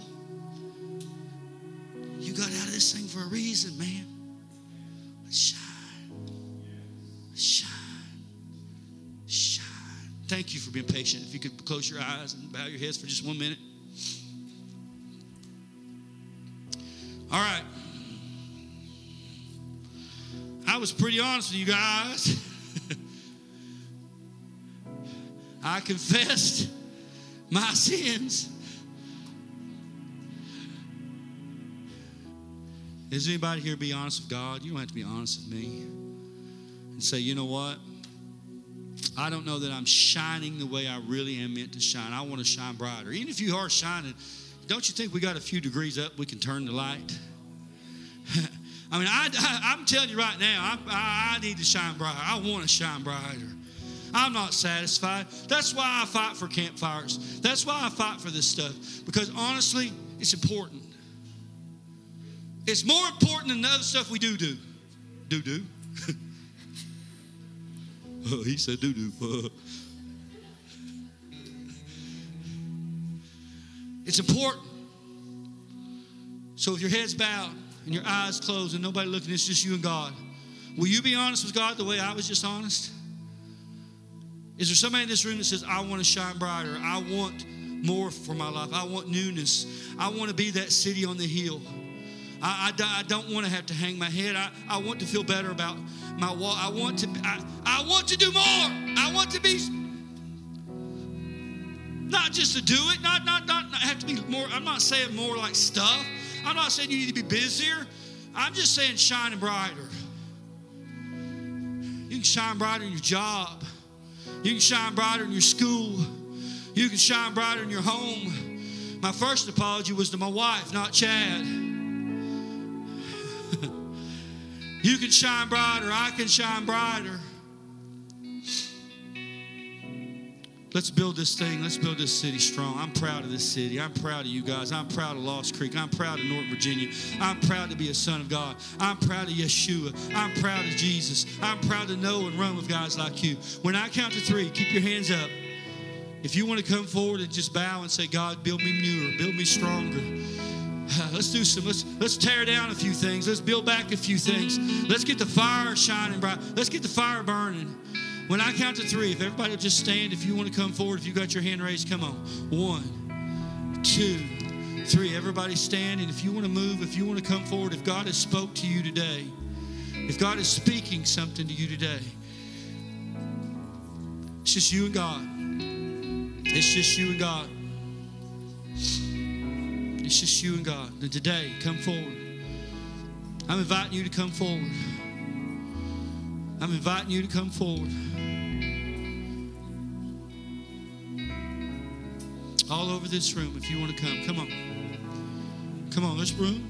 You got out of this thing for a reason, man. Let's shine. Let's shine. Shine. Thank you for being patient. If you could close your eyes and bow your heads for just 1 minute. All right. I was pretty honest with you guys. I confessed my sins. Is anybody here be honest with God? You don't have to be honest with me. And say, you know what? I don't know that I'm shining the way I really am meant to shine. I want to shine brighter. Even if you are shining, don't you think we got a few degrees up we can turn the light? I mean, I'm telling you right now, I need to shine brighter. I want to shine brighter. I'm not satisfied. That's why I fight for campfires. That's why I fight for this stuff. Because honestly, it's important. It's more important than the other stuff we do. Do. Oh, he said do. It's important. So if your head's bowed and your eyes closed and nobody looking, it's just you and God. Will you be honest with God the way I was just honest? Is there somebody in this room that says, I want to shine brighter. I want more for my life. I want newness. I want to be that city on the hill. I don't want to have to hang my head. I want to feel better about my walk. I want to do more. I want to be, not just to do it, not have to be more. I'm not saying more like stuff. I'm not saying you need to be busier. I'm just saying shining brighter. You can shine brighter in your job. You can shine brighter in your school. You can shine brighter in your home. My first apology was to my wife, not Chad. You can shine brighter. I can shine brighter. Let's build this thing. Let's build this city strong. I'm proud of this city. I'm proud of you guys. I'm proud of Lost Creek. I'm proud of North Virginia. I'm proud to be a son of God. I'm proud of Yeshua. I'm proud of Jesus. I'm proud to know and run with guys like you. When I count to 3, keep your hands up. If you want to come forward and just bow and say, God, build me newer, build me stronger. Let's do some, let's tear down a few things. Let's build back a few things. Let's get the fire shining bright. Let's get the fire burning. When I count to 3, if everybody will just stand, if you want to come forward, if you got your hand raised, come on. 1, 2, 3. Everybody stand. And if you want to move, if you want to come forward, if God has spoke to you today, if God is speaking something to you today, it's just you and God. It's just you and God. It's just you and God. And today, come forward. I'm inviting you to come forward. I'm inviting you to come forward. All over this room, if you want to come. Come on. Come on, there's room.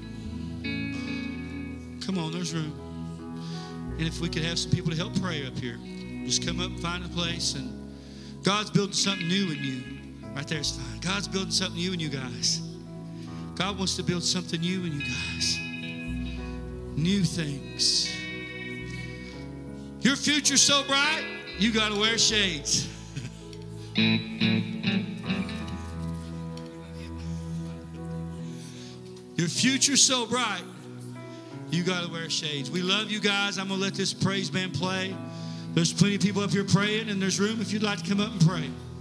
Come on, there's room. And if we could have some people to help pray up here, just come up and find a place. And God's building something new in you. Right there is fine. God's building something new in you guys. God wants to build something new in you guys. New things. Your future's so bright, you got to wear shades. Your future's so bright, you got to wear shades. We love you guys. I'm going to let this praise band play. There's plenty of people up here praying, and there's room if you'd like to come up and pray.